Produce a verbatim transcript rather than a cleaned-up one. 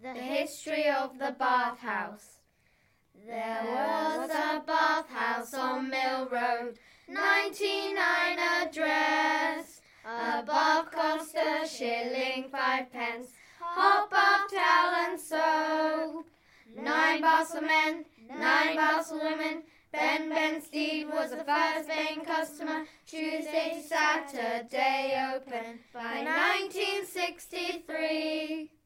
The history of the bathhouse. There was a bathhouse on Mill Road, ninety-nine address. A bath cost a shilling fivepence, hot bath, towel and soap. Nine baths for men, nine baths for women. Ben Benstead was the first paying customer, Tuesday to Saturday open by nineteen sixty-three.